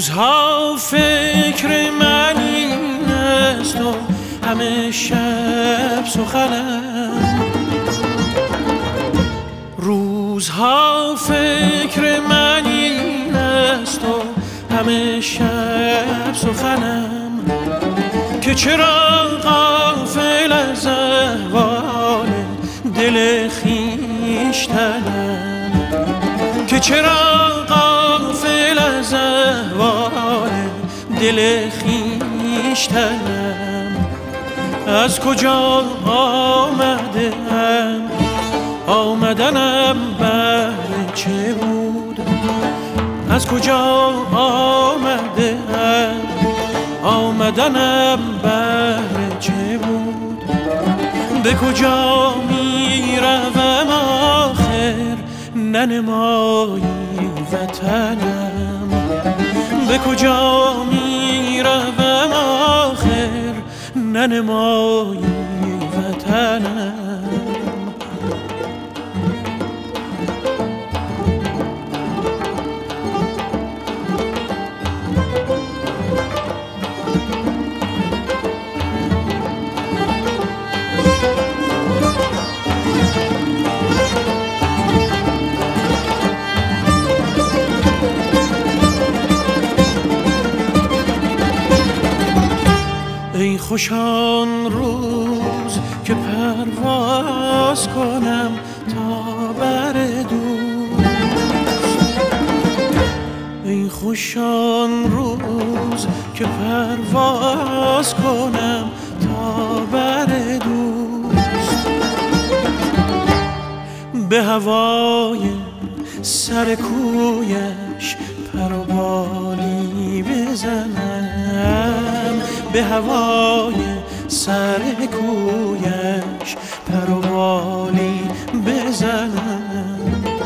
روزها فکر من این است و همه شب سخنم، روزها فکر من این است و همه شب سخنم، که چرا غافل از احوال دل خویشتنم، که چرا غافل از احوال دل خویشتنم. از کجا آمدم، آمدنم بهر چه بود؟ از کجا آمدم، آمدنم بهر چه بود؟ به کجا می روم آخر ننمایی وطنم؟ به کجا می روم آخر ننمایی وطنم؟ ای خوش آن روز که پرواز کنم تا بر دوست، ای خوش آن روز که پرواز کنم تا بر دوست، به هوای سر کویش پر و بالی بزنم، به هوای سر کویش پر و بالی بزنم.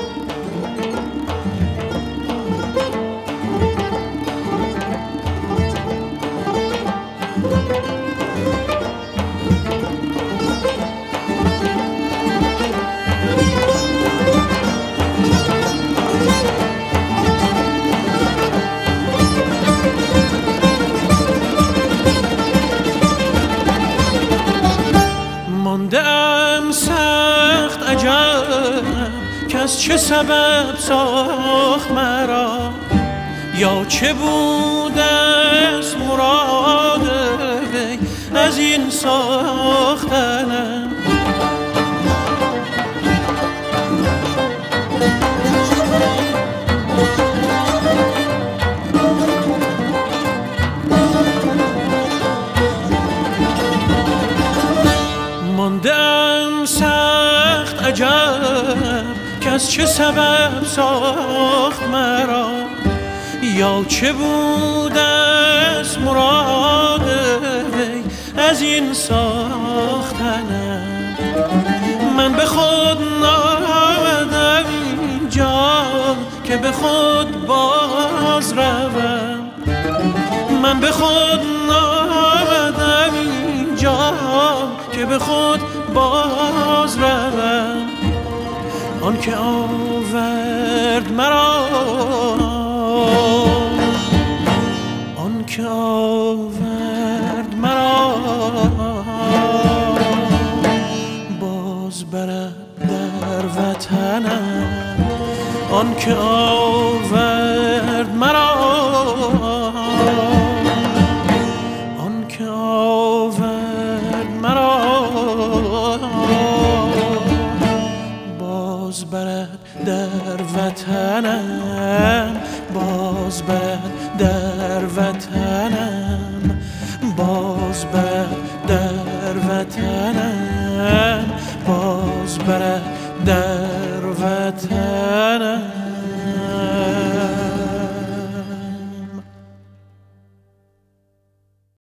ماندم سخت عجب که از چه سبب ساخت مرا، یا چه بود از مراد وی از این ساختنم. ماندم سخت عجب که از چه سبب ساخت مرا، یا چه بود از مراد وی از این ساختنم. من به خود نآمدم اینجا که به خود باز روم، من به خود نآمدم اینجا که به خود باز روم. آن که آورد مرا، آن که آورد مرا باز برد در وطنم، آن که آورد مرا، آن که آورد مرا باز برد در وطنم، باز برد در وطنم، باز برد در وطنم، باز برد در وطنم.